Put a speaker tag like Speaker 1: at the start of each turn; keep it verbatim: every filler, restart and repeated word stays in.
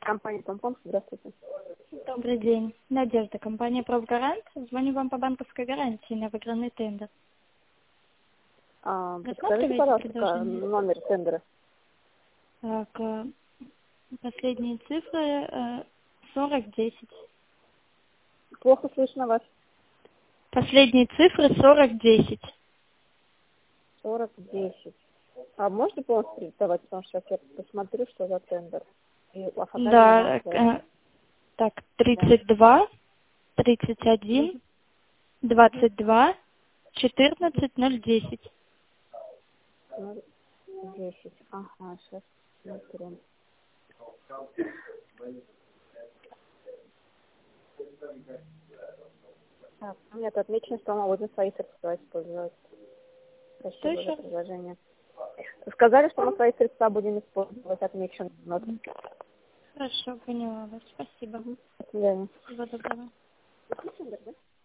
Speaker 1: Компания «Помпомс», здравствуйте.
Speaker 2: Добрый день. Надежда, компания «Профгарант». Звоню вам по банковской гарантии на выигранный тендер.
Speaker 1: А, подскажите,
Speaker 2: Рассматриваете
Speaker 1: пожалуйста,
Speaker 2: предложение?
Speaker 1: номер тендера.
Speaker 2: Так, э, последние цифры э, сорок десять.
Speaker 1: Плохо слышно вас.
Speaker 2: Последние цифры сорок десять.
Speaker 1: сорок десять. А можно полностью передавать, потому что сейчас я посмотрю, что за тендер. И оформление
Speaker 2: Да,
Speaker 1: массовое.
Speaker 2: э, так, тридцать два, тридцать один, двадцать два, четырнадцать, ноль десять.
Speaker 1: Ну, десять. Ага, сейчас смотрим. Так, у меня тут отмечено, что можно свои средства использовать.
Speaker 2: Что
Speaker 1: Спасибо за
Speaker 2: еще?
Speaker 1: предложение. Сказали, что мы свои средства будем использовать, отмечен.
Speaker 2: Хорошо, поняла вас. Спасибо.
Speaker 1: До свидания.
Speaker 2: Всего доброго.
Speaker 1: Тендер, да?